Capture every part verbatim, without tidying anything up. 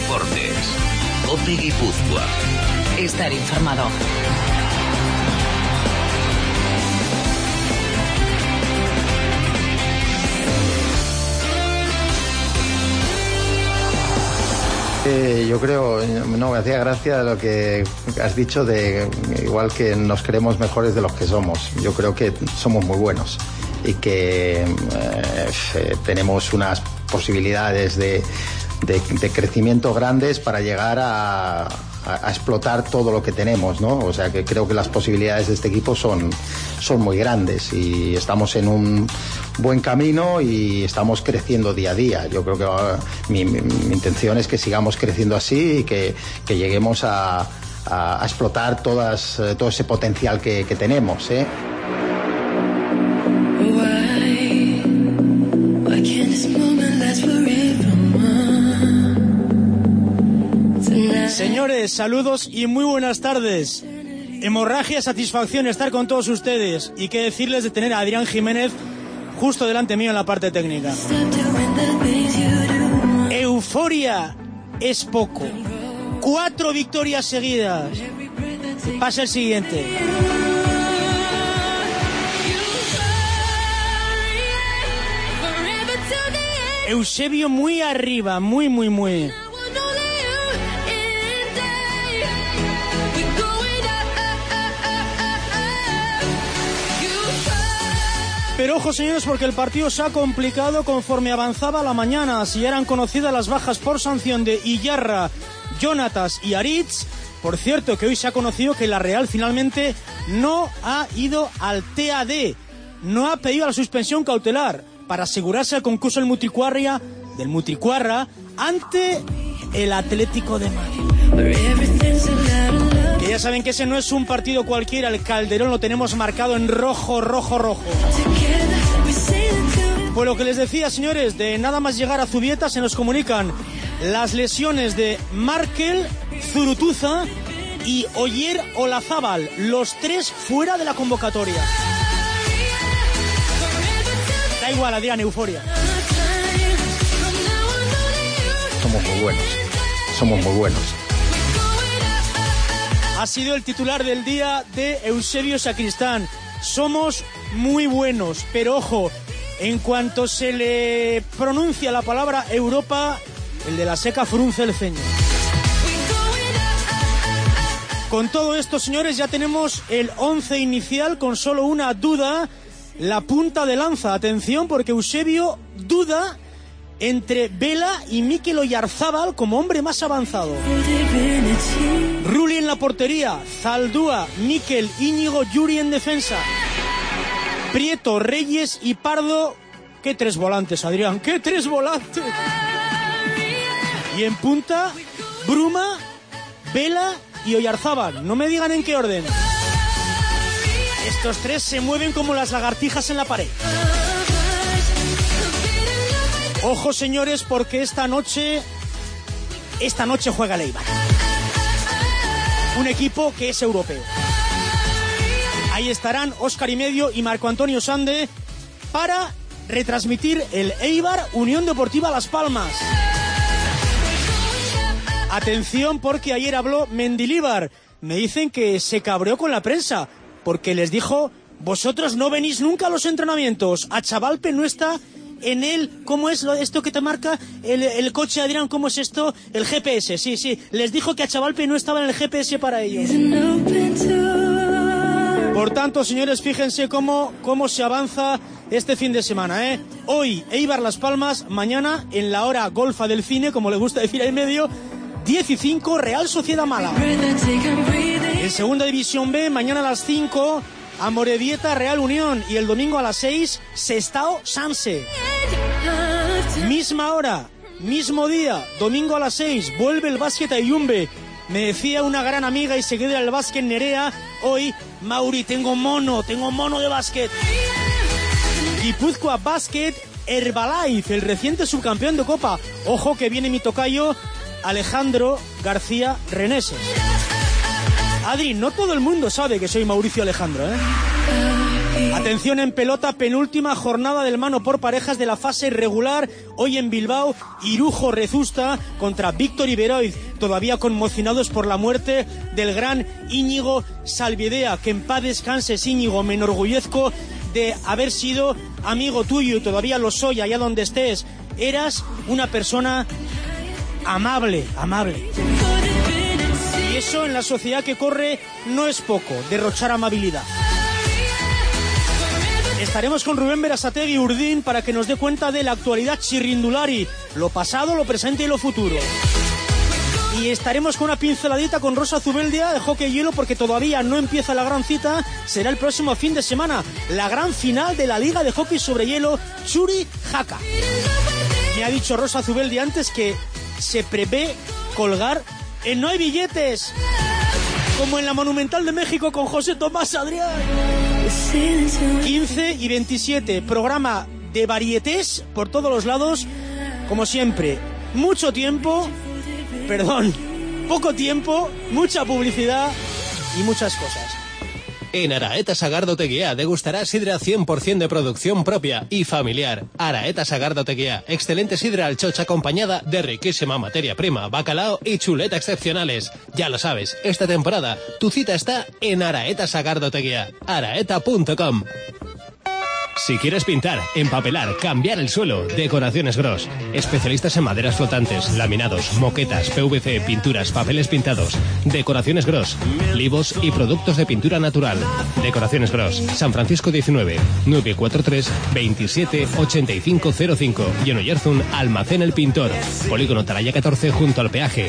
Deportes. COPE Guipúzcoa. Estar informado. Eh, yo creo, no, me hacía gracia lo que has dicho de igual que nos creemos mejores de los que somos. Yo creo que somos muy buenos y que eh, tenemos unas posibilidades de, de, de crecimiento grandes para llegar a, a, a explotar todo lo que tenemos, ¿no? O sea que creo que las posibilidades de este equipo son, son muy grandes y estamos en un buen camino y estamos creciendo día a día. Yo creo que uh, mi, mi, mi intención es que sigamos creciendo así y que, que lleguemos a, a, a explotar todas, uh, todo ese potencial que, que tenemos, ¿eh? Señores, saludos y muy buenas tardes. Hemorragia, satisfacción estar con todos ustedes y qué decirles de tener a Adrián Jiménez justo delante mío en la parte técnica. Euforia es poco. Cuatro victorias seguidas. Pasa el siguiente. Eusebio muy arriba, muy, muy, muy. Pero ojo, señores, porque el partido se ha complicado conforme avanzaba la mañana. Si ya eran conocidas las bajas por sanción de Iyarra, Jonatas y Aritz. Por cierto, que hoy se ha conocido que la Real finalmente no ha ido al T A D. No ha pedido la suspensión cautelar para asegurarse el concurso del Mutricuarra, del Mutricuarra ante el Atlético de Madrid. Que ya saben que ese no es un partido cualquiera, el Calderón lo tenemos marcado en rojo, rojo, rojo. Pues lo que les decía, señores, de nada más llegar a Zubieta se nos comunican las lesiones de Markel, Zurutuza y Oyer Olazábal, los tres fuera de la convocatoria. Da igual, Adrián, euforia. Somos muy buenos, somos muy buenos. Ha sido el titular del día de Eusebio Sacristán. Somos muy buenos, pero ojo, en cuanto se le pronuncia la palabra Europa, el de la Seca frunce el ceño. Con todo esto, señores, ya tenemos el once inicial con solo una duda, la punta de lanza. Atención, porque Eusebio duda entre Vela y Mikel Oyarzábal como hombre más avanzado. Rulli en la portería, Zaldúa, Mikel, Íñigo, Yuri en defensa. Prieto, Reyes y Pardo. ¡Qué tres volantes, Adrián! ¡Qué tres volantes! Y en punta, Bruma, Vela y Oyarzábal. No me digan en qué orden. Estos tres se mueven como las lagartijas en la pared. Ojo, señores, porque esta noche esta noche juega el Eibar, un equipo que es europeo. Ahí estarán Óscar y Medio y Marco Antonio Sande para retransmitir el Eibar Unión Deportiva Las Palmas. Atención, porque ayer habló Mendilíbar. Me dicen que se cabreó con la prensa porque les dijo: vosotros no venís nunca a los entrenamientos. Achavalpe no está en el, ¿cómo es lo, esto que te marca el, el coche, Adrián? ¿Cómo es esto? El G P S, sí, sí. Les dijo que Achavalpe no estaba en el G P S para ellos. Por tanto, señores, fíjense cómo, cómo se avanza este fin de semana, ¿eh? Hoy Eibar Las Palmas, mañana en la hora golfa del cine, como le gusta decir ahí medio, diez y cinco, Real Sociedad Málaga. En segunda división B, mañana a las cinco, Amorebieta Real Unión, y el domingo a las seis, Sestao Sanse. Misma hora, mismo día, domingo a las seis, vuelve el básquet a Iyumbe. Me decía una gran amiga y seguidora del básquet, Nerea, hoy: Mauri, tengo mono, tengo mono de básquet. Guipúzcoa Basket, Herbalife, el reciente subcampeón de Copa. Ojo que viene mi tocayo Alejandro García Reneses. Adri, no todo el mundo sabe que soy Mauricio Alejandro, ¿eh? Atención en pelota, penúltima jornada del mano por parejas de la fase regular. Hoy en Bilbao, Irujo Rezusta contra Víctor Iberoiz, todavía conmocionados por la muerte del gran Íñigo Salvidea. Que en paz descanses, Íñigo, me enorgullezco de haber sido amigo tuyo y todavía lo soy allá donde estés. Eras una persona amable, amable. Y eso en la sociedad que corre no es poco, derrochar amabilidad. Estaremos con Rubén Berasategui Urdín para que nos dé cuenta de la actualidad chirrindulari, lo pasado, lo presente y lo futuro. Y estaremos con una pinceladita con Rosa Zubeldia de hockey hielo, porque todavía no empieza la gran cita. Será el próximo fin de semana, la gran final de la Liga de Hockey sobre Hielo Churi Jaca. Me ha dicho Rosa Zubeldia antes que se prevé colgar en No hay billetes, como en la Monumental de México con José Tomás Adrián. quince y veintisiete, programa de varietés por todos los lados, como siempre. Mucho tiempo, perdón, poco tiempo, mucha publicidad y muchas cosas. En Araeta Sagardo Teguía degustarás sidra cien por ciento de producción propia y familiar. Araeta Sagardo Teguía, excelente sidra al chocha acompañada de riquísima materia prima, bacalao y chuleta excepcionales. Ya lo sabes, esta temporada tu cita está en Araeta Sagardo Teguía, araeta punto com. Si quieres pintar, empapelar, cambiar el suelo, Decoraciones Gros. Especialistas en maderas flotantes, laminados, moquetas, P V C, pinturas, papeles pintados. Decoraciones Gros. Libos y productos de pintura natural. Decoraciones Gros. San Francisco diecinueve, nueve cuatro tres, veintisiete, ochenta y cinco cero cinco. Y en Oyarzún, Almacén El Pintor. Polígono Taraya catorce junto al peaje.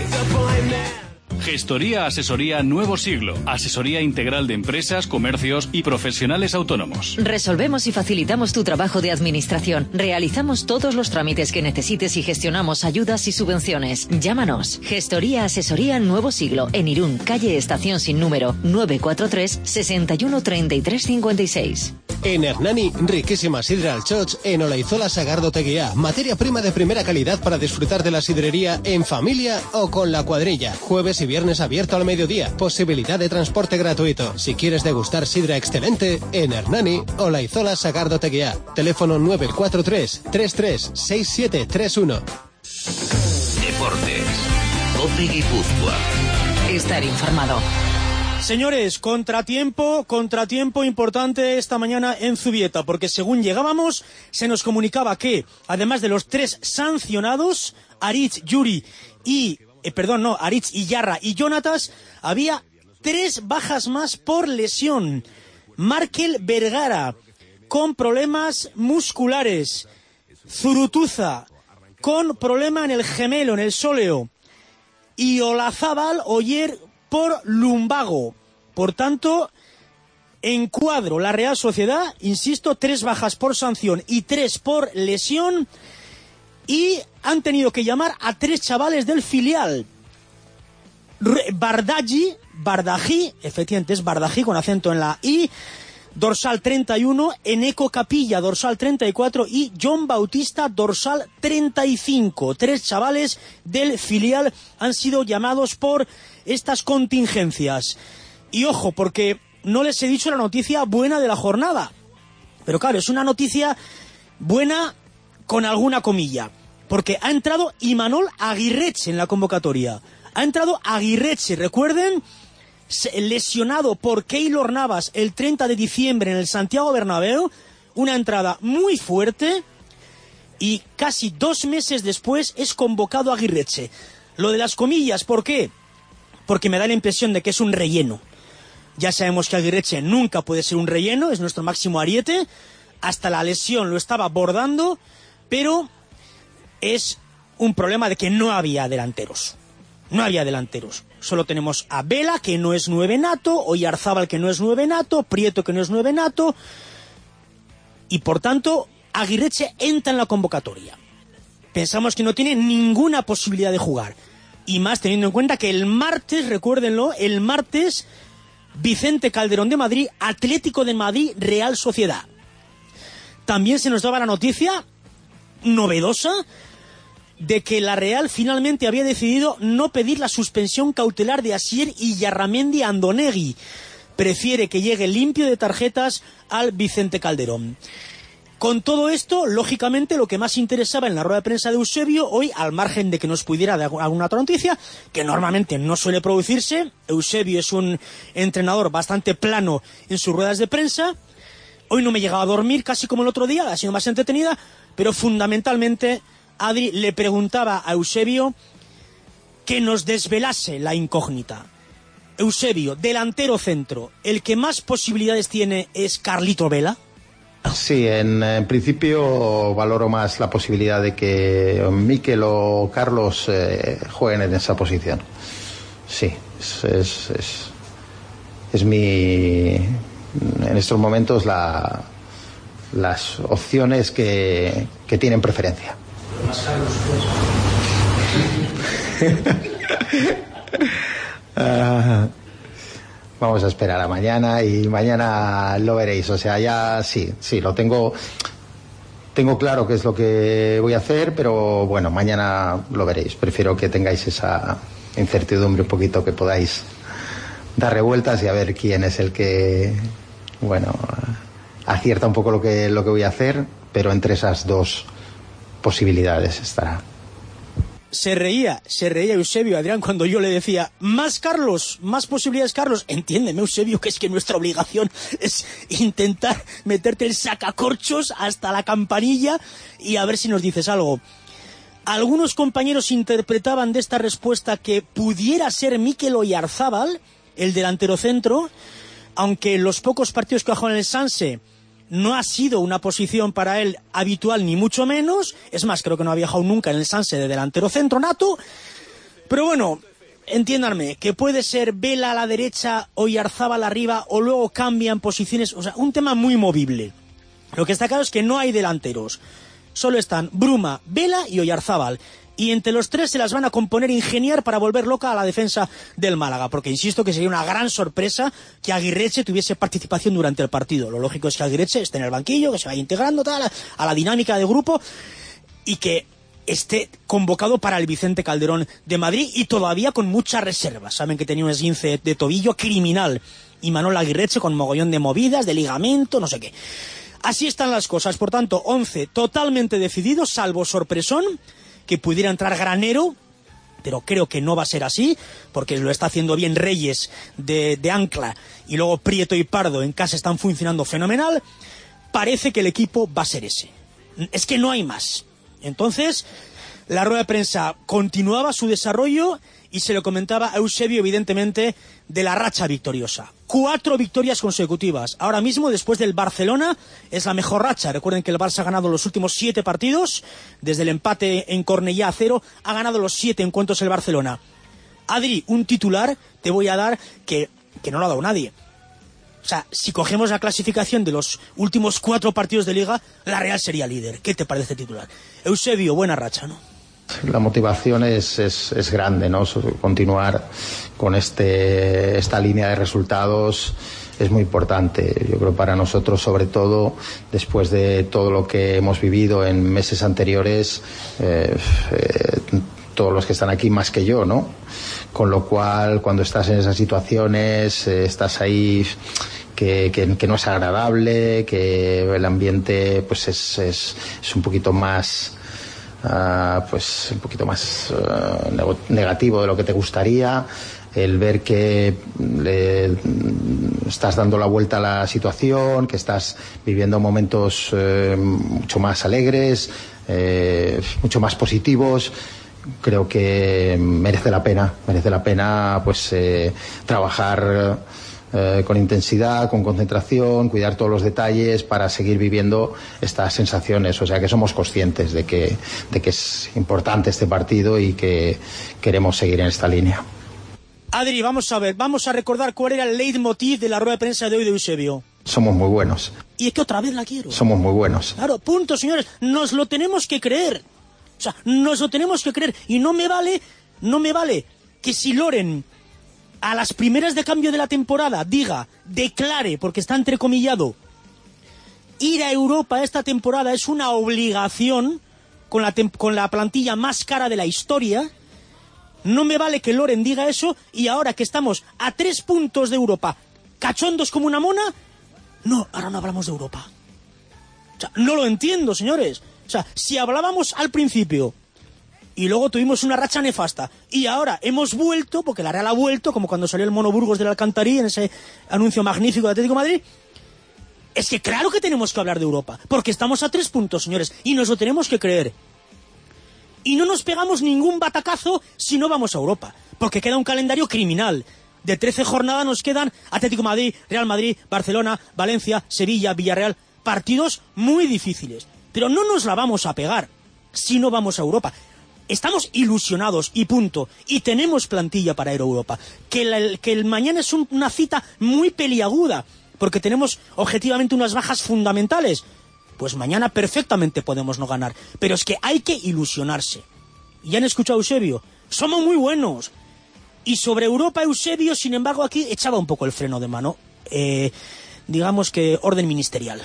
Gestoría Asesoría Nuevo Siglo. Asesoría integral de empresas, comercios y profesionales autónomos. Resolvemos y facilitamos tu trabajo de administración. Realizamos todos los trámites que necesites y gestionamos ayudas y subvenciones. Llámanos. Gestoría Asesoría Nuevo Siglo. En Irún, calle Estación sin número, nueve cuatro tres, sesenta y uno, treinta y tres, cincuenta y seis. En Hernani, riquísima sidra al choch en Olaizola Sagardo Teguía. Materia prima de primera calidad para disfrutar de la sidrería en familia o con la cuadrilla. Jueves y viernes abierto al mediodía. Posibilidad de transporte gratuito. Si quieres degustar sidra excelente, en Hernani, Olaizola Sagardo Teguía. Teléfono nueve cuatro tres, treinta y tres, sesenta y siete treinta y uno. Deportes. Cope Guipúzcoa. Estar informado. Señores, contratiempo, contratiempo importante esta mañana en Zubieta, porque según llegábamos se nos comunicaba que, además de los tres sancionados, Aritz, Yuri y, eh, perdón, no, Aritz, Iyarra y Jonatas, había tres bajas más por lesión. Markel Vergara, con problemas musculares. Zurutuza, con problema en el gemelo, en el sóleo. Y Olazábal Oyer, por lumbago. Por tanto, en cuadro la Real Sociedad, insisto, tres bajas por sanción y tres por lesión, y han tenido que llamar a tres chavales del filial. Bardaji, Bardají, efectivamente es Bardají con acento en la I, dorsal treinta y uno, Eneco Capilla, dorsal treinta y cuatro, y John Bautista, dorsal treinta y cinco. Tres chavales del filial han sido llamados por estas contingencias. Y ojo, porque no les he dicho la noticia buena de la jornada. Pero claro, es una noticia buena con alguna comilla. Porque ha entrado Imanol Aguirreche en la convocatoria. Ha entrado Aguirreche, recuerden, lesionado por Keylor Navas el treinta de diciembre en el Santiago Bernabéu. Una entrada muy fuerte. Y casi dos meses después es convocado Aguirreche. Lo de las comillas, ¿por qué? Porque me da la impresión de que es un relleno. Ya sabemos que Aguirreche nunca puede ser un relleno, es nuestro máximo ariete. Hasta la lesión lo estaba bordando, pero es un problema de que no había delanteros. No había delanteros. Solo tenemos a Vela, que no es nueve nato, Oyarzábal, que no es nueve nato, Prieto, que no es nueve nato, y por tanto Aguirreche entra en la convocatoria. Pensamos que no tiene ninguna posibilidad de jugar. Y más teniendo en cuenta que el martes, recuérdenlo, el martes, Vicente Calderón de Madrid, Atlético de Madrid, Real Sociedad. También se nos daba la noticia novedosa de que la Real finalmente había decidido no pedir la suspensión cautelar de Asier Iyarramendi Andonegui. prefiere que llegue limpio de tarjetas al Vicente Calderón. Con todo esto, lógicamente, lo que más interesaba en la rueda de prensa de Eusebio, hoy, al margen de que nos pudiera dar alguna otra noticia, que normalmente no suele producirse, Eusebio es un entrenador bastante plano en sus ruedas de prensa, hoy no me llegaba a dormir casi como el otro día, ha sido más entretenida, pero fundamentalmente Adri le preguntaba a Eusebio que nos desvelase la incógnita. Eusebio, delantero centro, ¿el que más posibilidades tiene es Carlito Vela? Sí, en, en principio valoro más la posibilidad de que Mikel o Carlos eh, jueguen en esa posición. Sí, es, es, es, es mi... en estos momentos la, las opciones que, que tienen preferencia. Más Carlos, uh, Vamos a esperar a mañana y mañana lo veréis. O sea, ya sí, sí, lo tengo, tengo claro qué es lo que voy a hacer, pero bueno, mañana lo veréis. Prefiero que tengáis esa incertidumbre un poquito, que podáis dar revueltas y a ver quién es el que, bueno, acierta un poco lo que, lo que voy a hacer, pero entre esas dos posibilidades estará. Se reía, se reía Eusebio, Adrián, cuando yo le decía, más Carlos, más posibilidades Carlos. Entiéndeme, Eusebio, que es que nuestra obligación es intentar meterte el sacacorchos hasta la campanilla y a ver si nos dices algo. Algunos compañeros interpretaban de esta respuesta que pudiera ser Mikel Oyarzábal, el delantero centro, aunque en los pocos partidos que ha jugado en el Sanse no ha sido una posición para él habitual, ni mucho menos. Es más, creo que no ha viajado nunca en el Sanse de delantero centro nato. Pero bueno, entiéndanme, que puede ser Vela a la derecha, Oyarzábal arriba, o luego cambian posiciones. O sea, un tema muy movible. Lo que está claro es que no hay delanteros. Solo están Bruma, Vela y Oyarzábal. Y entre los tres se las van a componer, ingeniar para volver loca a la defensa del Málaga, porque insisto que sería una gran sorpresa que Aguirreche tuviese participación durante el partido. Lo lógico es que Aguirreche esté en el banquillo, que se vaya integrando tal, a la dinámica de grupo y que esté convocado para el Vicente Calderón de Madrid, y todavía con muchas reservas. Saben que tenía un esguince de tobillo criminal y Manuel Aguirreche con mogollón de movidas, de ligamento, no sé qué. Así están las cosas, por tanto, once totalmente decididos, salvo sorpresón que pudiera entrar Granero, pero creo que no va a ser así, porque lo está haciendo bien Reyes de, de ancla, y luego Prieto y Pardo en casa están funcionando fenomenal. Parece que el equipo va a ser ese. Es que no hay más. Entonces, la rueda de prensa continuaba su desarrollo y se lo comentaba a Eusebio, evidentemente, de la racha victoriosa. Cuatro victorias consecutivas. Ahora mismo, después del Barcelona, es la mejor racha. Recuerden que el Barça ha ganado los últimos siete partidos. Desde el empate en Cornellá a cero, ha ganado los siete encuentros el Barcelona. Adri, un titular te voy a dar que, que no lo ha dado nadie. O sea, si cogemos la clasificación de los últimos cuatro partidos de Liga, la Real sería líder. ¿Qué te parece titular? Eusebio, buena racha, ¿no? La motivación es, es, es grande, ¿no? Continuar con este, esta línea de resultados es muy importante. Yo creo para nosotros, sobre todo, después de todo lo que hemos vivido en meses anteriores, eh, eh, todos los que están aquí más que yo, ¿no? Con lo cual, cuando estás en esas situaciones, eh, estás ahí, que, que, que no es agradable, que el ambiente pues es, es, es un poquito más... Uh, pues un poquito más uh, negativo de lo que te gustaría, el ver que le estás dando la vuelta a la situación, que estás viviendo momentos uh, mucho más alegres, uh, mucho más positivos. Creo que merece la pena, merece la pena pues eh, trabajar Eh, con intensidad, con concentración, cuidar todos los detalles para seguir viviendo estas sensaciones. O sea que somos conscientes de que, de que es importante este partido y que queremos seguir en esta línea. Adri, vamos a ver, vamos a recordar cuál era el leitmotiv de la rueda de prensa de hoy de Eusebio. Somos muy buenos. Y es que otra vez la quiero. Somos muy buenos. Claro, punto, señores. Nos lo tenemos que creer. O sea, nos lo tenemos que creer. Y no me vale, no me vale que si Loren a las primeras de cambio de la temporada diga, declare, porque está entrecomillado, ir a Europa esta temporada es una obligación con la, con la plantilla más cara de la historia. No me vale que Loren diga eso y ahora que estamos a tres puntos de Europa, cachondos como una mona. No, ahora no hablamos de Europa. O sea, no lo entiendo, señores. O sea, si hablábamos al principio y luego tuvimos una racha nefasta y ahora hemos vuelto, porque la Real ha vuelto, como cuando salió el Mono Burgos del Alcantarí en ese anuncio magnífico de Atlético de Madrid, es que claro que tenemos que hablar de Europa, porque estamos a tres puntos, señores, y nos lo tenemos que creer. Y no nos pegamos ningún batacazo si no vamos a Europa, porque queda un calendario criminal. De trece jornadas nos quedan Atlético de Madrid, Real Madrid, Barcelona, Valencia, Sevilla, Villarreal, partidos muy difíciles. Pero no nos la vamos a pegar si no vamos a Europa. Estamos ilusionados y punto. Y tenemos plantilla para ir a Europa. Que, la, que el mañana es un, una cita muy peliaguda, porque tenemos objetivamente unas bajas fundamentales. Pues mañana perfectamente podemos no ganar. Pero es que hay que ilusionarse. ¿Ya han escuchado a Eusebio? Somos muy buenos. Y sobre Europa, Eusebio, sin embargo, aquí echaba un poco el freno de mano. Eh, digamos que orden ministerial.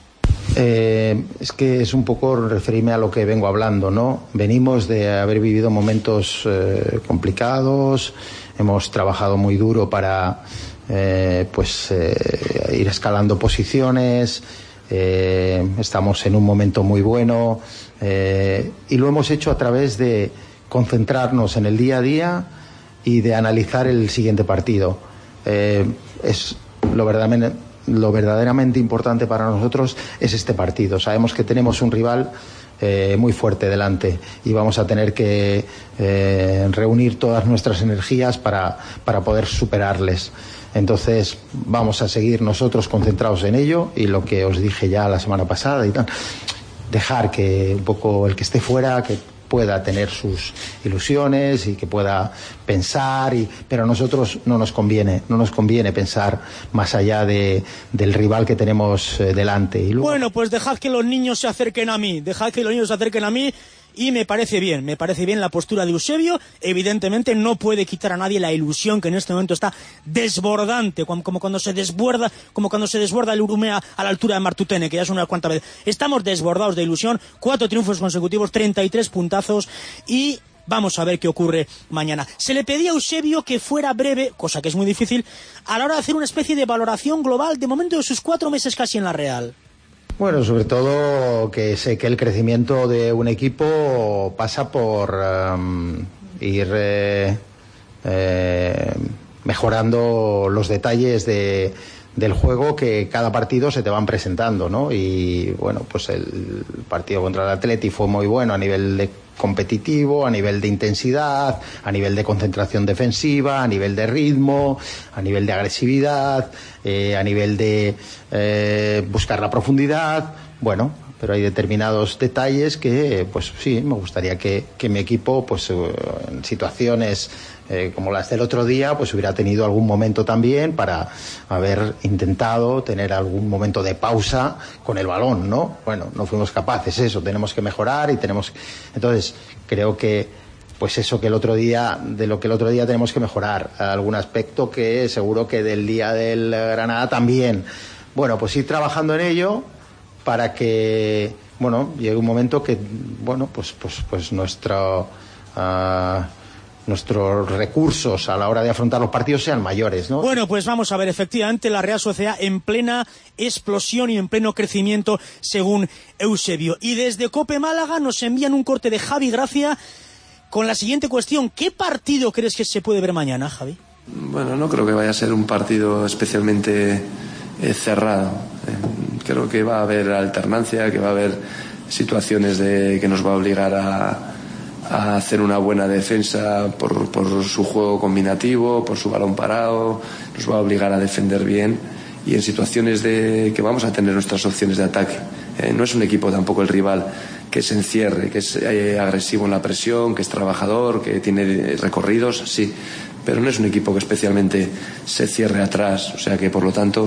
Eh, es que es un poco referirme a lo que vengo hablando, ¿no? Venimos de haber vivido momentos eh, complicados, hemos trabajado muy duro para eh, pues eh, ir escalando posiciones, eh, estamos en un momento muy bueno eh, y lo hemos hecho a través de concentrarnos en el día a día y de analizar el siguiente partido. Eh, es lo verdaderamente, lo verdaderamente importante para nosotros es este partido. Sabemos que tenemos un rival eh, muy fuerte delante y vamos a tener que eh, reunir todas nuestras energías para, para poder superarles. Entonces vamos a seguir nosotros concentrados en ello y lo que os dije ya la semana pasada y tal, dejar que un poco el que esté fuera, que pueda tener sus ilusiones y que pueda pensar, y, pero a nosotros no nos conviene, no nos conviene pensar más allá de, del rival que tenemos eh, delante. Y luego... Bueno, pues dejad que los niños se acerquen a mí, dejad que los niños se acerquen a mí y me parece bien, me parece bien la postura de Eusebio. Evidentemente no puede quitar a nadie la ilusión que en este momento está desbordante, como, como cuando se desborda, como cuando se desborda el Urumea a la altura de Martutene, que ya es una cuanta vez. Estamos desbordados de ilusión, cuatro triunfos consecutivos, treinta y tres puntazos y vamos a ver qué ocurre mañana. Se le pedía a Eusebio que fuera breve, cosa que es muy difícil, a la hora de hacer una especie de valoración global de momento de sus cuatro meses casi en la Real. Bueno, sobre todo que sé que el crecimiento de un equipo pasa por um, ir eh, eh, mejorando los detalles de, del juego que cada partido se te van presentando, ¿no? Y bueno, pues el partido contra el Atleti fue muy bueno a nivel de competitivo, a nivel de intensidad, a nivel de concentración defensiva, a nivel de ritmo, a nivel de agresividad, eh, a nivel de eh, buscar la profundidad. Bueno, pero hay determinados detalles que, pues sí, me gustaría que, que mi equipo, pues en situaciones eh, como las del otro día, pues hubiera tenido algún momento también para haber intentado tener algún momento de pausa con el balón, ¿no? Bueno, no fuimos capaces, eso, tenemos que mejorar y tenemos... Entonces, creo que pues eso que el otro día, de lo que el otro día tenemos que mejorar, algún aspecto que seguro que del día del Granada también. Bueno, pues ir trabajando en ello para que, bueno, llegue un momento que, bueno, pues pues pues nuestro uh, nuestros recursos a la hora de afrontar los partidos sean mayores, ¿no? Bueno, pues vamos a ver, efectivamente la Real Sociedad en plena explosión y en pleno crecimiento según Eusebio. Y desde Cope Málaga nos envían un corte de Javi Gracia con la siguiente cuestión: ¿qué partido crees que se puede ver mañana, Javi? Bueno, no creo que vaya a ser un partido especialmente eh, cerrado. Eh, creo que va a haber alternancia, que va a haber situaciones de, que nos va a obligar a, a hacer una buena defensa por, por su juego combinativo, por su balón parado, nos va a obligar a defender bien, y en situaciones de que vamos a tener nuestras opciones de ataque. Eh, no es un equipo tampoco el rival que se encierre, que es eh, agresivo en la presión, que es trabajador, que tiene recorridos, sí, pero no es un equipo que especialmente se cierre atrás, o sea que por lo tanto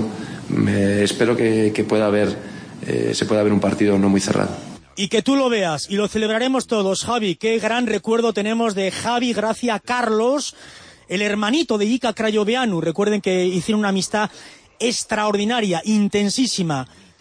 me espero que, que pueda haber eh, se pueda ver un partido no muy cerrado. Y que tú lo veas, y lo celebraremos todos, Javi. Qué gran recuerdo tenemos de Javi Gracia Carlos, el hermanito de Ica Crayoveanu. Recuerden que hicieron una amistad extraordinaria, intensísima.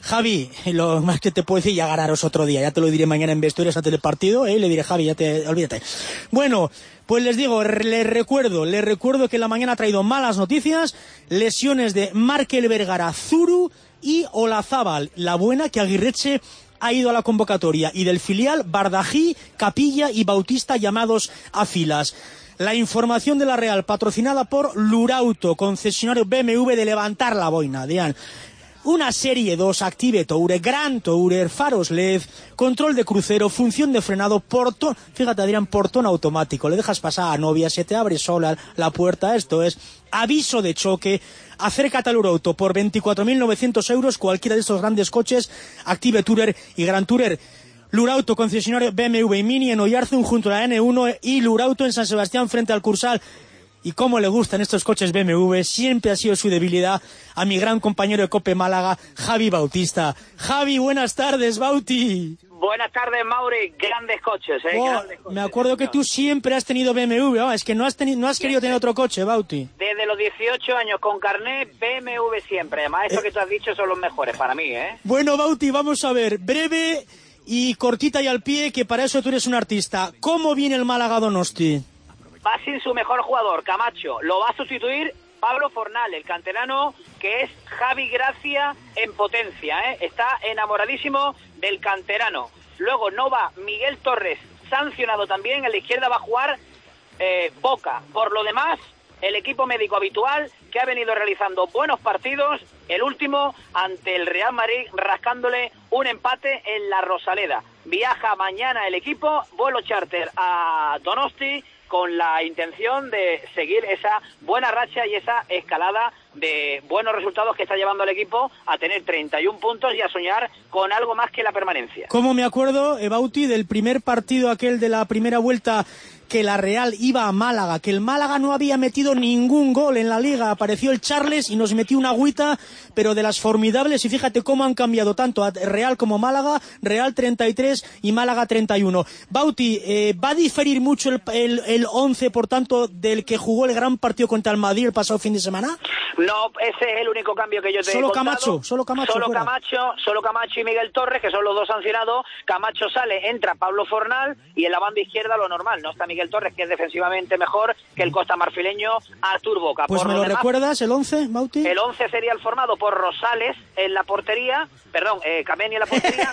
Javi, lo más que te puedo decir, ya ganaros otro día, ya te lo diré mañana en vestuarios antes del partido, ¿eh? Le diré, Javi, ya te, olvídate. Bueno, pues les digo, les recuerdo, les recuerdo que la mañana ha traído malas noticias, lesiones de Markel Vergara, Zuru y Olazábal. La buena, que Aguirreche ha ido a la convocatoria, y del filial Bardají, Capilla y Bautista llamados a filas. La información de la Real, patrocinada por Lurauto, concesionario B M W de levantar la boina, Dian. Una serie dos, Active Tourer, Gran Tourer, faros L E D, control de crucero, función de frenado, portón, fíjate Adrián, portón automático, le dejas pasar a novia, se te abre sola la puerta, esto es, aviso de choque. Acércate a Lurauto por veinticuatro mil novecientos euros, cualquiera de estos grandes coches, Active Tourer y Gran Tourer. Lurauto, concesionario B M W y Mini en Oyarzun junto a la N uno, y Lurauto en San Sebastián frente al Cursal. Y cómo le gustan estos coches B M W, siempre ha sido su debilidad a mi gran compañero de COPE Málaga, Javi Bautista. Javi, buenas tardes, Bauti. Buenas tardes, Mauri. Grandes coches, ¿eh? Oh, Grandes coches, me acuerdo que tú siempre has tenido B M W, oh, es que no has, teni- no has querido tener otro coche, Bauti. Desde los dieciocho años con carnet, B M W siempre. Además, estos eh. que tú has dicho son los mejores para mí, ¿eh? Bueno, Bauti, vamos a ver, breve y cortita y al pie, que para eso tú eres un artista. ¿Cómo viene el Málaga Donosti? Va sin su mejor jugador, Camacho. Lo va a sustituir Pablo Fornal, el canterano, que es Javi Gracia en potencia, ¿eh? Está enamoradísimo del canterano. Luego no va Miguel Torres, sancionado también. En la izquierda va a jugar eh, Boca. Por lo demás, el equipo médico habitual, que ha venido realizando buenos partidos, el último ante el Real Madrid, rascándole un empate en la Rosaleda. Viaja mañana el equipo, vuelo charter a Donosti, con la intención de seguir esa buena racha y esa escalada de buenos resultados que está llevando el equipo a tener treinta y un puntos y a soñar con algo más que la permanencia. ¿Cómo me acuerdo, Bauti, del primer partido aquel de la primera vuelta, que la Real iba a Málaga, que el Málaga no había metido ningún gol en la Liga? Apareció el Charles y nos metió una agüita, pero de las formidables, y fíjate cómo han cambiado tanto a Real como Málaga, Real treinta y tres y Málaga treinta y uno. Bauti, eh, ¿va a diferir mucho el, el, el once, por tanto, del que jugó el gran partido contra el Madrid el pasado fin de semana? No, ese es el único cambio que yo te solo he contado. Camacho, solo Camacho. Solo fuera. Camacho, solo Camacho y Miguel Torres, que son los dos sancionados. Camacho sale, entra Pablo Fornal, y en la banda izquierda lo normal. No está Miguel Torres, que es defensivamente mejor que el costamarfileño Artur Boca. Pues por me lo lo demás, recuerdas, el once, Bauti. El once sería el formado por Rosales en la portería, perdón, eh, Kameni en la portería,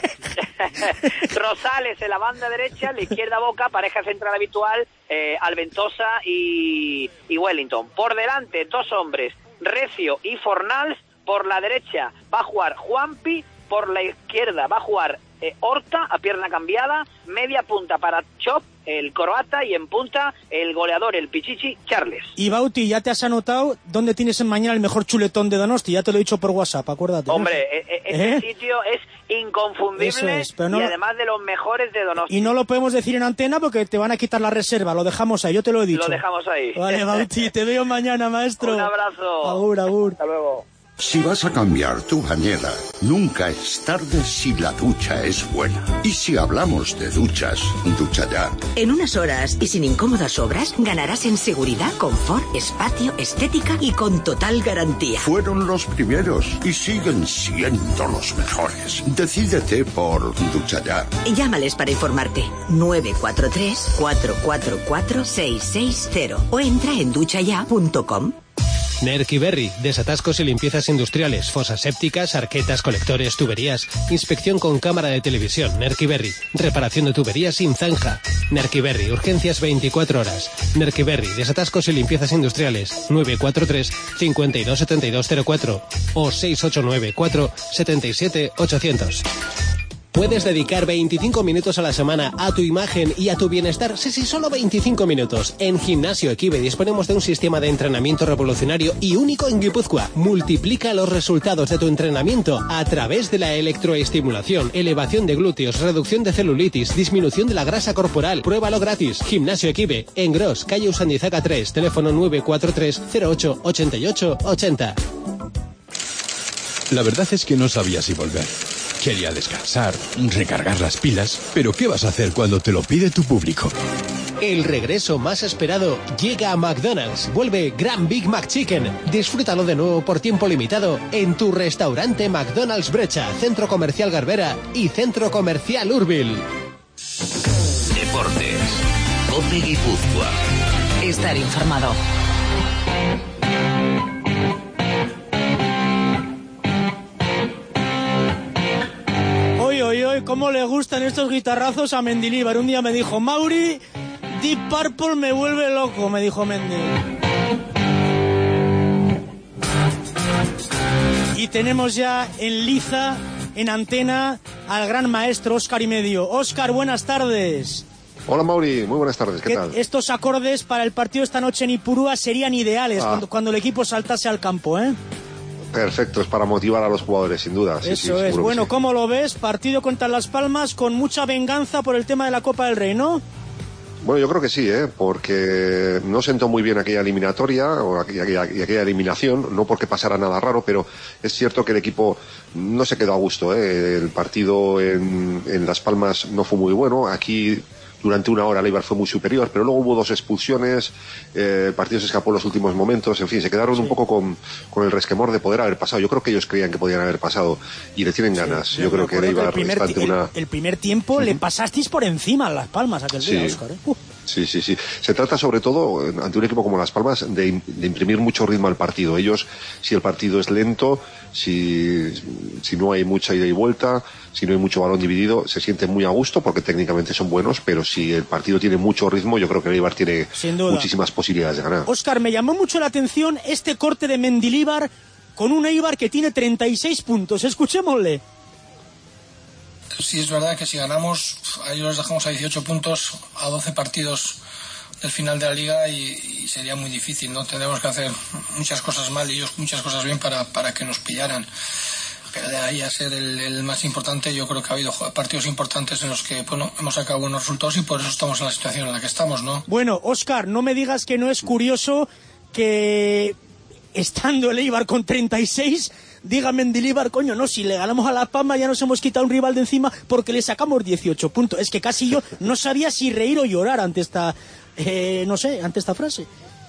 Rosales en la banda derecha, en la izquierda Boca, pareja central habitual, eh, Alventosa y, y Wellington. Por delante, dos hombres, Recio y Fornals. Por la derecha va a jugar Juanpi, por la izquierda va a jugar eh, Horta, a pierna cambiada, media punta para Chop, el croata, y en punta el goleador, el Pichichi, Charles. Y Bauti, ya te has anotado dónde tienes en mañana el mejor chuletón de Donosti, ya te lo he dicho por WhatsApp, acuérdate. Hombre, ¿no? e- e- este ¿Eh? sitio es inconfundible, es, no y lo... además de los mejores de Donosti. Y no lo podemos decir en antena porque te van a quitar la reserva, lo dejamos ahí, yo te lo he dicho. Lo dejamos ahí. Vale, Bauti, te veo mañana, maestro. Un abrazo. Agur, agur. Hasta luego. Si vas a cambiar tu bañera, nunca es tarde si la ducha es buena. Y si hablamos de duchas, ducha ya. En unas horas y sin incómodas obras, ganarás en seguridad, confort, espacio, estética y con total garantía. Fueron los primeros y siguen siendo los mejores. Decídete por ducha ya. Llámales para informarte. nueve cuatro tres, cuatro cuatro cuatro, seis seis cero o entra en ducha ya punto com. Nerkiberri, desatascos y limpiezas industriales, fosas sépticas, arquetas, colectores, tuberías, inspección con cámara de televisión. Nerkiberri, reparación de tuberías sin zanja. Nerkiberri, urgencias veinticuatro horas. Nerkiberri, desatascos y limpiezas industriales, nueve cuatro tres, cinco dos, siete dos cero cuatro o seis ocho nueve cuatro, siete siete, ocho cero cero. Puedes dedicar veinticinco minutos a la semana a tu imagen y a tu bienestar. Sí, sí, solo veinticinco minutos. En Gimnasio Equibe disponemos de un sistema de entrenamiento revolucionario y único en Guipúzcoa. Multiplica los resultados de tu entrenamiento a través de la electroestimulación, elevación de glúteos, reducción de celulitis, disminución de la grasa corporal. Pruébalo gratis. Gimnasio Equibe, en Gros, calle Usandizaga tres, teléfono nueve cuatro tres, cero ocho, ocho ocho ocho cero. La verdad es que no sabía si volver. Quería descansar, recargar las pilas, pero ¿qué vas a hacer cuando te lo pide tu público? El regreso más esperado llega a McDonald's. Vuelve Gran Big Mac Chicken. Disfrútalo de nuevo por tiempo limitado en tu restaurante McDonald's Brecha, Centro Comercial Garbera y Centro Comercial Urbil. Deportes. COPE Guipúzcoa. Estar informado. Hoy, hoy, hoy, cómo le gustan estos guitarrazos a Mendilibar. Un día me dijo, Mauri, Deep Purple me vuelve loco, me dijo Mendy. Y tenemos ya en liza, en antena, al gran maestro Óscar y medio. Óscar, buenas tardes. Hola Mauri, muy buenas tardes, ¿qué, ¿Qué tal? Estos acordes para el partido esta noche en Ipurúa serían ideales ah. cuando, cuando el equipo saltase al campo, ¿eh? Perfecto, es para motivar a los jugadores, sin duda. Eso sí, sí, es, bueno, sí. ¿Cómo lo ves? Partido contra Las Palmas con mucha venganza por el tema de la Copa del Rey, ¿no? Bueno, yo creo que sí, ¿eh? Porque no sentó muy bien aquella eliminatoria o aquella, aquella, aquella eliminación, no porque pasara nada raro, pero es cierto que el equipo no se quedó a gusto, ¿eh? El partido en, en Las Palmas no fue muy bueno, aquí durante una hora el Eibar fue muy superior, pero luego hubo dos expulsiones, eh, el partido se escapó en los últimos momentos, en fin, se quedaron sí. un poco con, con el resquemor de poder haber pasado. Yo creo que ellos creían que podían haber pasado y le tienen ganas. Sí, yo, yo creo que el Eibar el primer, ante una... el, el primer tiempo uh-huh. le pasasteis por encima a Las Palmas aquel sí. día, Óscar, ¿eh? Uh. Sí, sí, sí. Se trata sobre todo, ante un equipo como Las Palmas, de, de imprimir mucho ritmo al partido. Ellos, si el partido es lento, si, si no hay mucha ida y vuelta, si no hay mucho balón dividido, se sienten muy a gusto porque técnicamente son buenos, pero si el partido tiene mucho ritmo, yo creo que el Eibar tiene muchísimas posibilidades de ganar. Óscar, me llamó mucho la atención este corte de Mendilibar con un Eibar que tiene treinta y seis puntos. Escuchémosle. Sí, es verdad que si ganamos, a ellos les dejamos a dieciocho puntos, a doce partidos del final de la liga y, y sería muy difícil, ¿no? Tendremos que hacer muchas cosas mal y ellos muchas cosas bien para, para que nos pillaran. Pero de ahí a ser el, el más importante, yo creo que ha habido partidos importantes en los que, bueno, hemos sacado buenos resultados y por eso estamos en la situación en la que estamos, ¿no? Bueno, Óscar, no me digas que no es curioso que estando el Eibar con treinta y seis... diga Mendilibar, coño, no, si le ganamos a La Palma ya nos hemos quitado un rival de encima porque le sacamos dieciocho puntos. Es que casi yo no sabía si reír o llorar ante esta, eh, no sé, ante esta frase.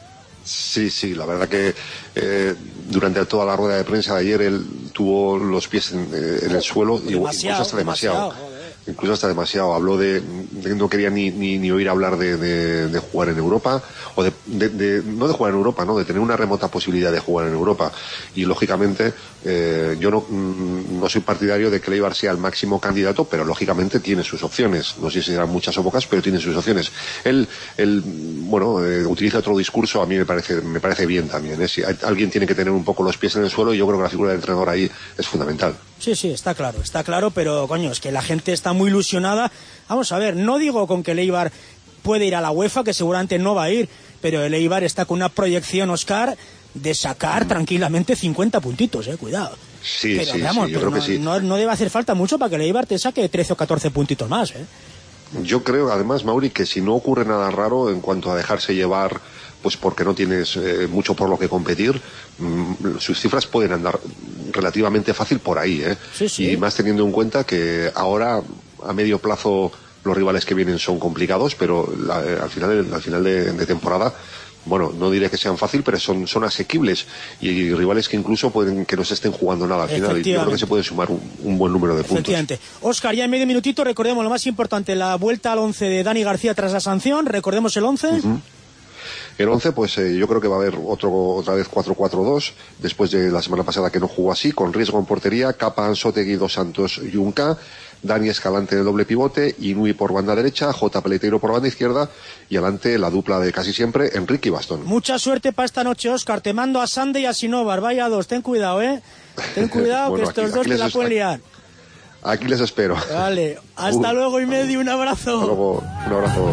Sí, sí, la verdad que eh, durante toda la rueda de prensa de ayer él tuvo los pies en, eh, en el suelo y incluso hasta demasiado. demasiado. Incluso hasta demasiado. Habló de, de no quería ni, ni, ni oír hablar de, de, de jugar en Europa, o de, de, de, no de jugar en Europa, no, de tener una remota posibilidad de jugar en Europa. Y lógicamente, eh, yo no, no soy partidario de que el Eibar sea el máximo candidato, pero lógicamente tiene sus opciones. No sé si serán muchas o pocas, pero tiene sus opciones. Él, él bueno, eh, utiliza otro discurso, a mí me parece, me parece bien también. ¿eh? Si hay, alguien tiene que tener un poco los pies en el suelo y yo creo que la figura del entrenador ahí es fundamental. Sí, sí, está claro, está claro, pero coño, es que la gente está muy ilusionada. Vamos a ver, no digo con que el Eibar puede ir a la UEFA, que seguramente no va a ir, pero el Eibar está con una proyección, Óscar, de sacar tranquilamente cincuenta puntitos, eh, cuidado. Sí, pero, sí, vamos, sí, yo pero creo no, que sí. No, no debe hacer falta mucho para que el Eibar te saque trece o catorce puntitos más, eh. Yo creo, además, Mauri, que si no ocurre nada raro en cuanto a dejarse llevar, pues porque no tienes eh, mucho por lo que competir, mmm, sus cifras pueden andar relativamente fácil por ahí, ¿eh? Sí, sí. Y más teniendo en cuenta que ahora, a medio plazo, los rivales que vienen son complicados, pero la, eh, al final, al final de, de temporada, bueno, no diré que sean fácil, pero son, son asequibles y, y rivales que incluso pueden que no se estén jugando nada al final. Y yo creo que se puede sumar un, un buen número de puntos. Efectivamente. Óscar, ya en medio minutito, recordemos lo más importante, la vuelta al once de Dani García tras la sanción. Recordemos el once. Uh-huh. El once, pues eh, yo creo que va a haber otro, otra vez cuatro cuatro dos, después de la semana pasada que no jugó así, con riesgo en portería, Capa, Anzotegui, Dos Santos, Junca, Dani Escalante en el doble pivote, Inui por banda derecha, J. Peleteiro por banda izquierda, y adelante la dupla de casi siempre, Enrique y Bastón. Mucha suerte para esta noche, Óscar, te mando a Sande y a Sinovar, vaya dos, ten cuidado, eh, ten cuidado bueno, que estos aquí, dos aquí te la pueden liar. Aquí les espero. Vale, hasta uh, luego y medio, un abrazo. Hasta luego, un abrazo.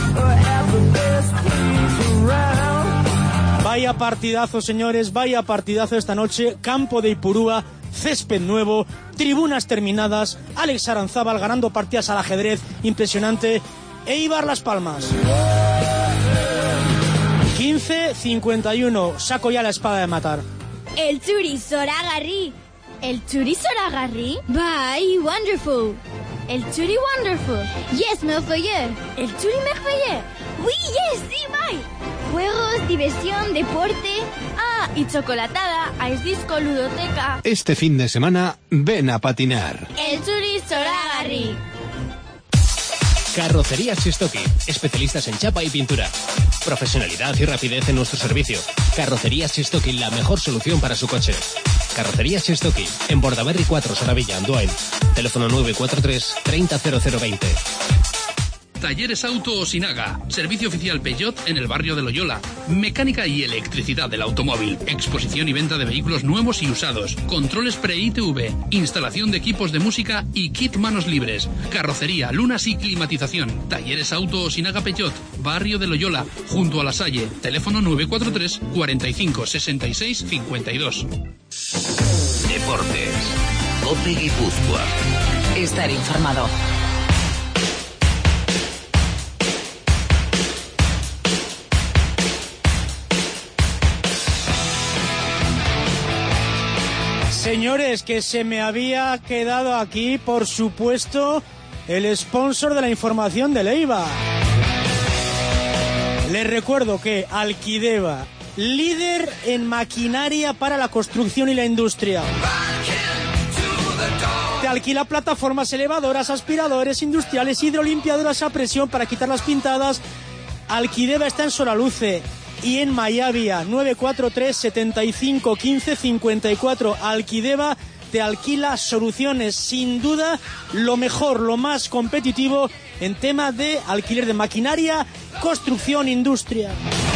Vaya partidazo, señores, vaya partidazo esta noche. Campo de Ipurúa, césped nuevo, tribunas terminadas, Alex Aranzábal ganando partidas al ajedrez, impresionante. Eibar Las Palmas. quince cincuenta y uno, saco ya la espada de matar. El Txuri zoragarri. El Txuri zoragarri? Bai, wonderful. El Txuri wonderful. Yes, merveilleux. El Txuri merveilleux. ¡Uy, yes, sí, mai! Juegos, diversión, deporte... Ah, y chocolatada, ice disco, ludoteca... Este fin de semana, ven a patinar. El Zuri Zoragarri. Carrocerías Chistoki, especialistas en chapa y pintura. Profesionalidad y rapidez en nuestro servicio. Carrocerías Chistoki, la mejor solución para su coche. Carrocerías Chistoki, en Bordaberry cuatro, Soravilla, Andoain. Teléfono nueve cuatro tres, treinta cero cero veinte. Talleres Auto Osinaga, servicio oficial Peugeot en el barrio de Loyola, mecánica y electricidad del automóvil, exposición y venta de vehículos nuevos y usados, controles pre-I T V, instalación de equipos de música y kit manos libres, carrocería, lunas y climatización. Talleres Auto Osinaga Peugeot, barrio de Loyola, junto a La Salle, teléfono nueve cuatro tres, cuarenta y cinco, sesenta y seis, cincuenta y dos. Deportes. COPE Guipúzcoa. Estar informado. Señores, que se me había quedado aquí, por supuesto, el sponsor de la información de Eibar. Les recuerdo que Alquideva, líder en maquinaria para la construcción y la industria. Te alquila plataformas elevadoras, aspiradores industriales, hidrolimpiadoras a presión para quitar las pintadas. Alquideva está en Soraluce y en Mayavia. Nueve cuatro tres, setenta y cinco, quince, cincuenta y cuatro. Alquideva te alquila soluciones, sin duda lo mejor, lo más competitivo en tema de alquiler de maquinaria, construcción, industria.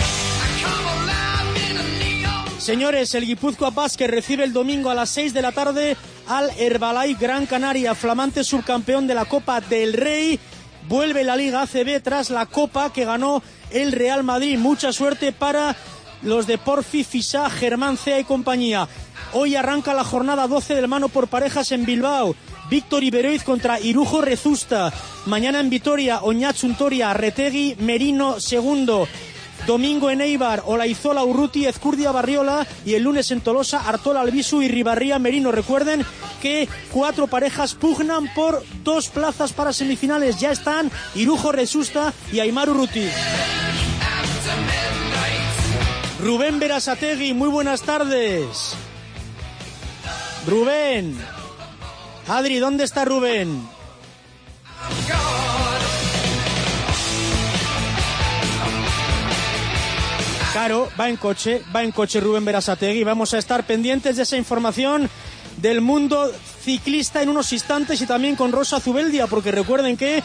Señores, el Guipúzcoa Basket recibe el domingo a las seis de la tarde al Herbalife Gran Canaria, flamante subcampeón de la Copa del Rey. Vuelve la Liga A C B tras la Copa que ganó el Real Madrid. Mucha suerte para los de Porfi, Fisá, Germán Cea y compañía. Hoy arranca la jornada doce del mano por parejas en Bilbao. Víctor Iberoiz contra Irujo Rezusta. Mañana en Vitoria, Oñatxuntoria, Retegui, Merino segundo. Domingo en Eibar, Olaizola, Urruti, Ezcurdia, Barriola, y el lunes en Tolosa, Artola, Albisu y Ribarría, Merino. Recuerden que cuatro parejas pugnan por dos plazas para semifinales. Ya están Irujo Rezusta y Aimar Urruti. Rubén Berasategui, muy buenas tardes. Rubén. Adri, ¿dónde está Rubén? Claro, va en coche, va en coche Rubén Berasategui. Vamos a estar pendientes de esa información del mundo ciclista en unos instantes, y también con Rosa Zubeldia, porque recuerden que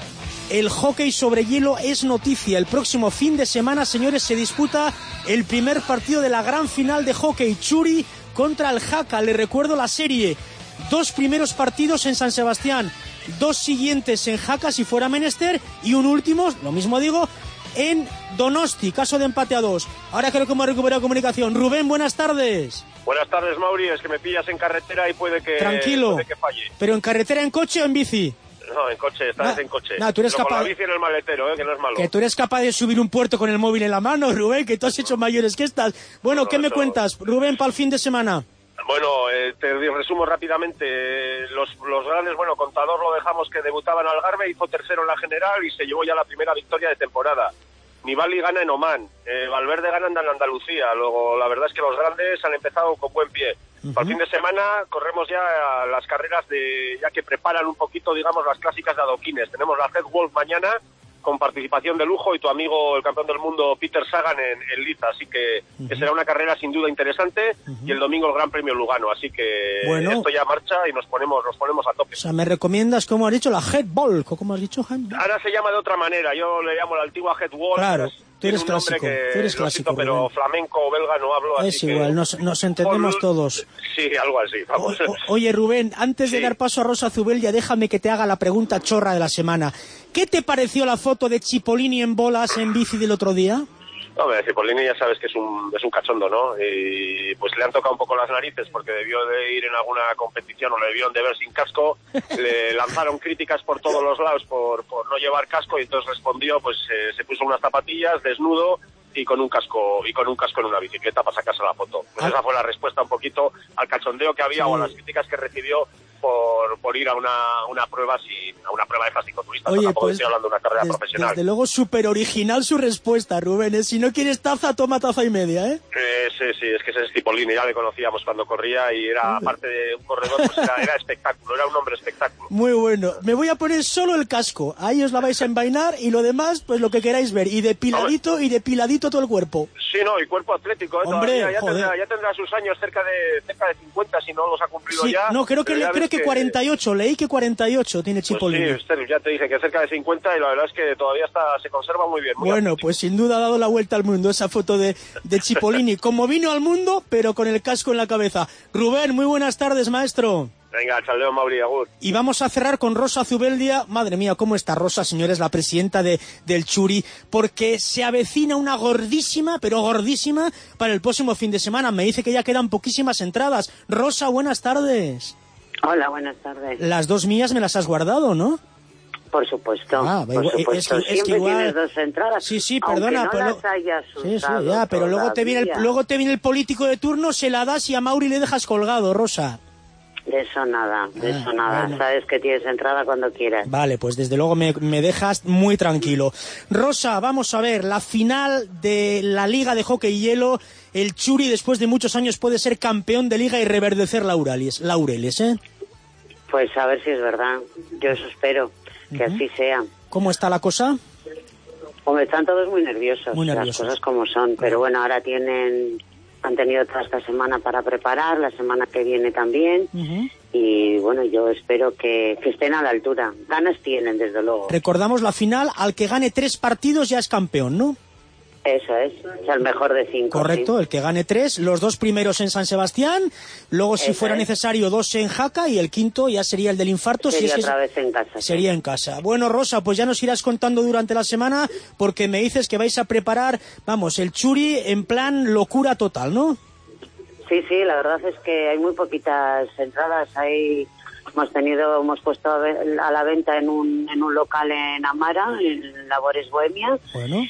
el hockey sobre hielo es noticia. El próximo fin de semana, señores, se disputa el primer partido de la gran final de hockey, Churi contra el Jaca. Les recuerdo la serie: dos primeros partidos en San Sebastián, dos siguientes en Jaca si fuera menester, y un último, lo mismo digo, en Donosti, caso de empate a dos. Ahora creo que hemos recuperado comunicación. Rubén, buenas tardes. Buenas tardes, Mauri. Es que me pillas en carretera y puede que, Tranquilo. Puede que falle. ¿Pero en carretera, en coche o en bici? No, en coche, esta nah, vez en coche. Nah, tú eres Pero capaz... con la bici en el maletero, ¿eh? Que no es malo. Que tú eres capaz de subir un puerto con el móvil en la mano, Rubén, que tú has hecho mayores que estas. Bueno, no, ¿qué me no. cuentas, Rubén, para el fin de semana? Bueno, eh, te resumo rápidamente. Los, los grandes, bueno, Contador lo dejamos que debutaba en Algarve, hizo tercero en la general y se llevó ya la primera victoria de temporada. Nibali gana en Oman, eh, Valverde gana en Andalucía. Luego, la verdad es que los grandes han empezado con buen pie. Uh-huh. Para el fin de semana corremos ya las carreras de, ya que preparan un poquito, digamos, las clásicas de adoquines. Tenemos la Head Wolf mañana, con participación de lujo, y tu amigo, el campeón del mundo, Peter Sagan, en, en Liza. Así que, uh-huh. que será una carrera sin duda interesante, uh-huh. y el domingo el Gran Premio Lugano. Así que bueno, esto ya marcha y nos ponemos nos ponemos a tope. O sea, ¿me recomiendas, como has dicho, la Head Wolf? ¿Cómo has dicho, Jaime? Ahora se llama de otra manera. Yo le llamo la antigua Head Wolf. Claro. Tú eres clásico, tú eres clásico, pero Rubén. Flamenco o belga no hablo, es así igual, que... nos, nos entendemos Ol... todos. Sí, algo así, vamos. O, o, oye, Rubén, antes de sí. dar paso a Rosa Zubeldia, déjame que te haga la pregunta chorra de la semana. ¿Qué te pareció la foto de Cipollini en bolas en bici del otro día? No, hombre, Cipollini ya sabes que es un es un cachondo, ¿no? Y pues le han tocado un poco las narices porque debió de ir en alguna competición o le debieron de ver sin casco. Le lanzaron críticas por todos los lados por, por no llevar casco, y entonces respondió, pues eh, se puso unas zapatillas, desnudo y con un casco y con un casco en una bicicleta para sacarse la foto. Pues ah. esa fue la respuesta un poquito al cachondeo que había, sí. o a las críticas que recibió por, por ir a una, una prueba sin, a una prueba de fasicoturista. Oye, tampoco pues, estoy hablando de una carrera des, profesional. Desde luego, súper original su respuesta, Rubén. ¿eh? Si no quieres taza, toma taza y media, ¿eh? Eh, sí, sí, es que ese es Cipollini, ya le conocíamos cuando corría y era, aparte de un corredor, pues era, era espectáculo, era un hombre espectáculo. Muy bueno. Me voy a poner solo el casco. Ahí os la vais a envainar y lo demás, pues lo que queráis ver. Y depiladito, Hombre. y depiladito todo el cuerpo. Sí, no, y cuerpo atlético, ¿eh? Hombre, Todavía, ya, joder. tendrá, ya tendrá sus años cerca de cerca de cincuenta, si no los ha cumplido Sí, ya. no, creo que, le, creo que, que cuarenta y ocho, leí que cuarenta y ocho tiene Cipollini. Pues sí, ya te dije que cerca de cincuenta y la verdad es que todavía está se conserva muy bien. Muy bueno, atlético. Pues sin duda ha dado la vuelta al mundo esa foto de, de Cipollini. Como vino al mundo, pero con el casco en la cabeza. Rubén, muy buenas tardes, maestro. Venga, chaldeo, Mauri, agur. Y vamos a cerrar con Rosa Zubeldia. Madre mía, cómo está Rosa, señores, la presidenta de, del Churi, porque se avecina una gordísima, pero gordísima, para el próximo fin de semana. Me dice que ya quedan poquísimas entradas. Rosa, buenas tardes. Hola, buenas tardes. Las dos mías me las has guardado, ¿no? Por supuesto, ah, por igual, supuesto. Es que, es Siempre que igual... tienes dos entradas. Sí, sí, perdona. Aunque no pero... las hayas sí, sí, usado ya, pero luego te, viene el, luego te viene el político de turno, se la das y a Mauri le dejas colgado, Rosa. De eso nada, de ah, eso nada. Bueno. Sabes que tienes entrada cuando quieras. Vale, pues desde luego me, me dejas muy tranquilo. Rosa, vamos a ver, la final de la Liga de Hockey Hielo. El Churi, después de muchos años, puede ser campeón de Liga y reverdecer laureles, laureles, ¿eh? Pues a ver si es verdad. Yo eso espero, que uh-huh. así sea. ¿Cómo está la cosa? Hombre, están todos muy nerviosos, muy nerviosos. Las cosas como son. Pero bueno, ahora tienen... Han tenido toda esta semana para preparar, la semana que viene también. Uh-huh. Y bueno, yo espero que, que estén a la altura. Ganas tienen, desde luego. Recordamos la final, al que gane tres partidos ya es campeón, ¿no? Eso es, es el mejor de cinco. Correcto, sí. El que gane tres, los dos primeros en San Sebastián, luego si Eso fuera es. necesario dos en Jaca y el quinto ya sería el del infarto. Sería si es otra que vez en casa. Sería sí. en casa. Bueno, Rosa, pues ya nos irás contando durante la semana porque me dices que vais a preparar, vamos, el Churi en plan locura total, ¿no? Sí, sí, la verdad es que hay muy poquitas entradas. Hay, hemos tenido, hemos puesto a, ver, a la venta en un en un local en Amara, en Labores Bohemia. Bueno.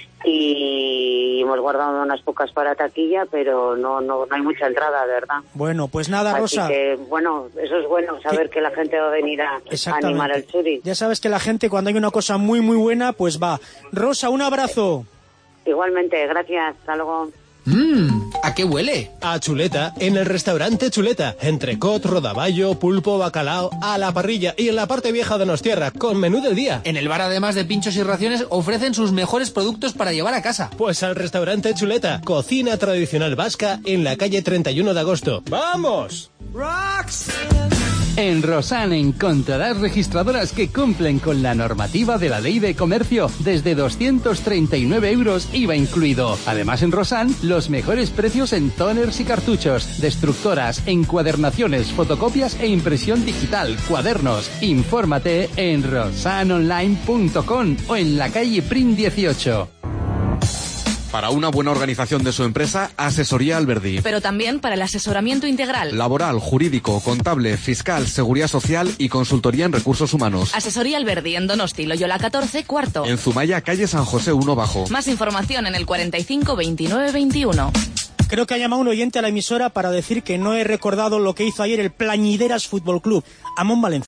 Y hemos guardado unas pocas para taquilla, pero no no no hay mucha entrada, de verdad. Bueno, pues nada, Así Rosa. que, bueno, eso es bueno, saber que la gente va a venir a, a animar al Churi. Ya sabes que la gente, cuando hay una cosa muy, muy buena, pues va. Rosa, un abrazo. Igualmente, gracias. Hasta luego. Mmm, ¿a qué huele? A chuleta, en el restaurante Chuleta. Entrecot, rodaballo, pulpo, bacalao, a la parrilla y en la parte vieja de Donostierra, con menú del día. En el bar, además de pinchos y raciones, ofrecen sus mejores productos para llevar a casa. Pues al restaurante Chuleta, cocina tradicional vasca en la calle treinta y uno de agosto. ¡Vamos! Rocks. En Rosan encontrarás registradoras que cumplen con la normativa de la Ley de Comercio desde doscientos treinta y nueve euros I V A incluido. Además, en Rosan, los mejores precios en toners y cartuchos, destructoras, encuadernaciones, fotocopias e impresión digital, cuadernos. Infórmate en rosan online punto com o en la calle Prim dieciocho. Para una buena organización de su empresa, Asesoría Alberdi. Pero también para el asesoramiento integral. Laboral, jurídico, contable, fiscal, seguridad social y consultoría en recursos humanos. Asesoría Alberdi en Donosti, Loyola catorce, cuarto. En Zumaya, calle San José uno bajo. Más información en el cuarenta y cinco veintinueve veintiuno. Creo que ha llamado un oyente a la emisora para decir que no he recordado lo que hizo ayer el Plañideras Fútbol Club. Amón Valencia.